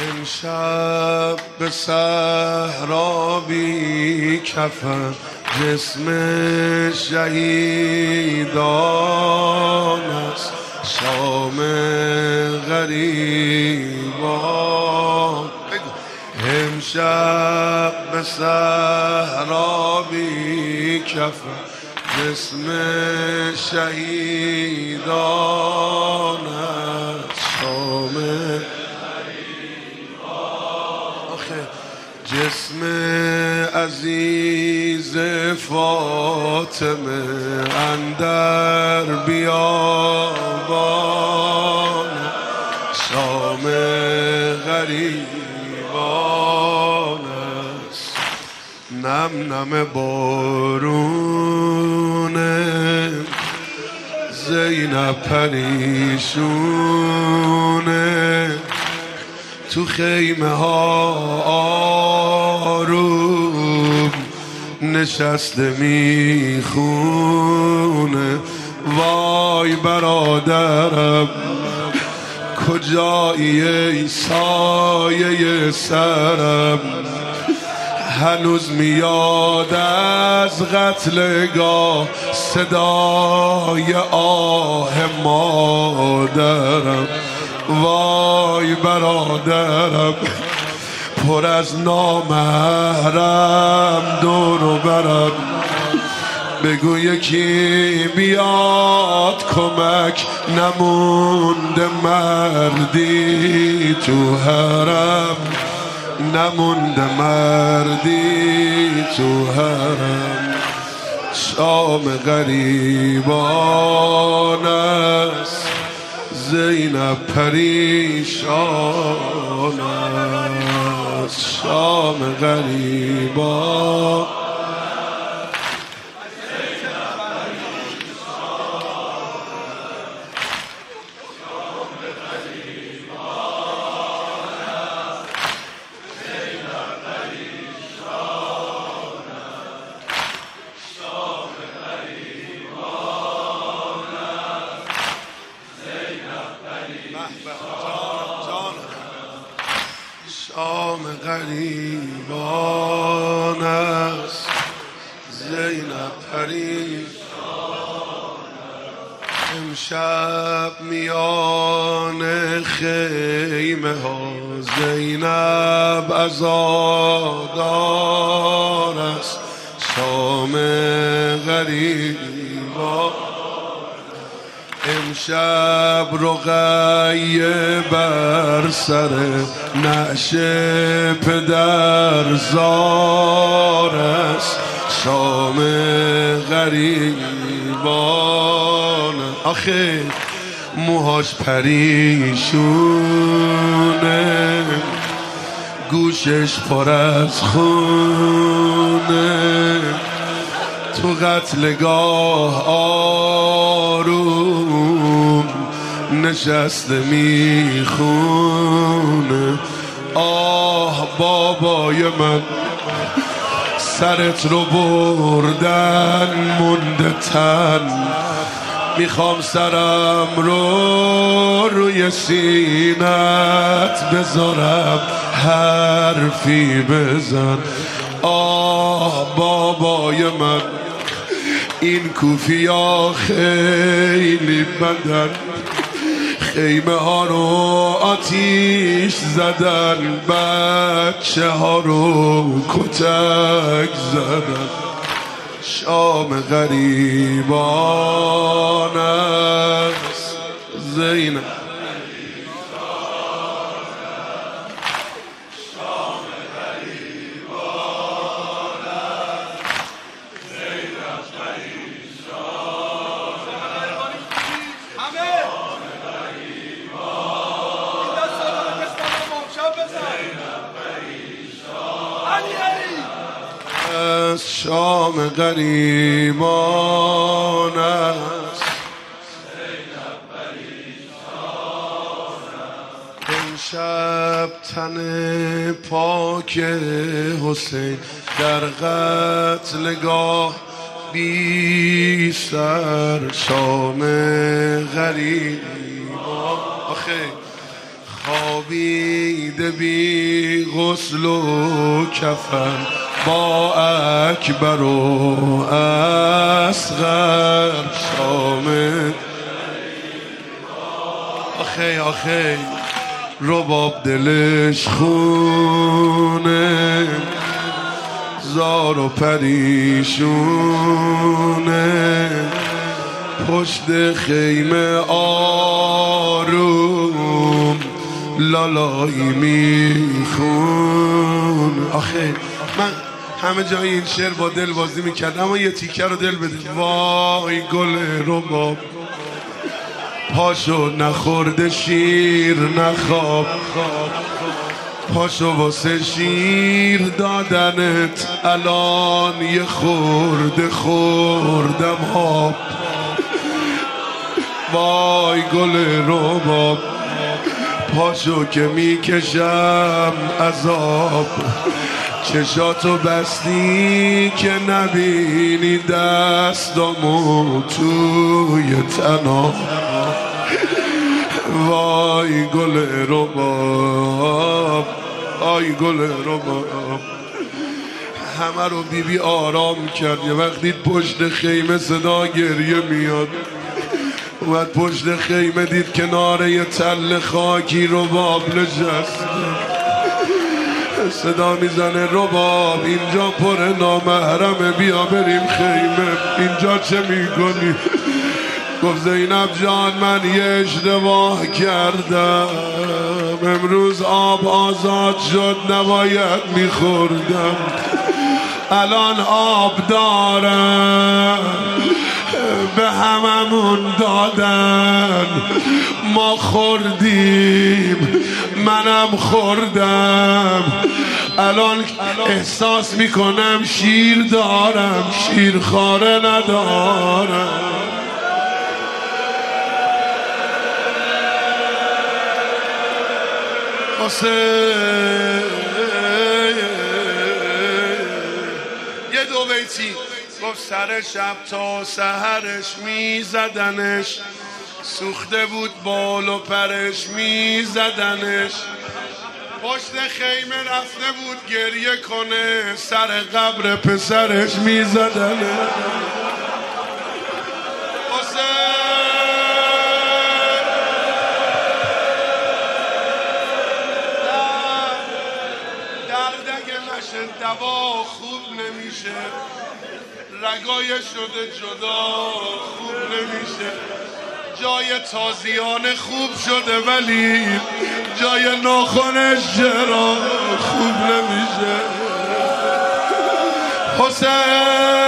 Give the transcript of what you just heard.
امشب به صحرا بی کفن جسم شهیدان است، شام غریبان. امشب به صحرا بی کفن جسم شهیدان است، شام جسم عزیز فاطمه اندر بیابان، شام غریبان است. نم نم بارونه زینب پریشونه، تو خیمه ها آروم نشسته میخونه. وای برادرم کجایی ای سایه سرم، هنوز میاد از قتلگاه صدای آه مادرم. وای برادرم پر از نامحرم دور و برم، بگو یکی بیاد کمک، نمونده مردی تو حرم، نمونده مردی تو حرم. شام غریبان است، زینب پریشان است، شام غریبان. شام غریبان است، زینب پریشان. امشب میان خیمه ها زینب عزادار است، شام غریبان. امشب رقیه بر سر نعش پدر زار است، شام غریبان. آخه موهاش پریشونه، گوشش پر از خونه، تو قتلگاه آروم نشسته میخونه. آه بابای من سرت رو بردن مونده تن، میخوام سرم رو روی سینت بذارم حرفی بزن. آه بابای من این کوفیا خیلی بدن، خیمه ها رو آتیش زدن، بچه ها رو کتک زدن. شام غریبان است، زینب شام غریبان است. امشب تن پاک حسین در قتلگاه بی سر، شام غریبان. آخه خوابیده بی غسل و کفن با اکبر و اصغر شامل. آخه رباب دلش خونه، زار و پریشونه، پشت خیمه آروم لالایی میخون. آخه من همه جای این شعر با دل بازی میکردم، اما یه تیکه رو دل بده. وای گل رباب پاشو نخورده شیر نخواب، پاشو واسه شیر دادنت الان یه خورده خوردم ها. وای گل رباب پاشو که میکشم عذاب، چشاتو بستی که نبینی دستامو توی تناب. وای گل رباب، وای گل رباب. همه رو بیبی آرام کرد. یه وقتی پشت خیمه صدا گریه میاد، اومد پشت خیمه دید کنار یه تل خاکی رباب نشسته. صدا میزنه رباب اینجا پر نامحرمه، بیا بریم خیمه. اینجا چه میکنی؟ گفت زینب جان من یه اشتباه کردم، امروز آب آزاد شد نباید میخوردم، الان آب دارم به هممون دادن، ما خوردیم منم خوردم، الان احساس میکنم شیر دارم شیر خاره ندارم. یه دو بیتی گفت سر شب تا سحرش میزدنش، سوخته بود بال و پرش میزدنش، پشت خیمه رفته بود گریه کنه، سر قبر پسرش میزدنش. دوا خوب نمیشه، رگای شده جدا خوب نمیشه، جای تازیانه خوب شده ولی جای ناخنش چرا خوب نمیشه. حسین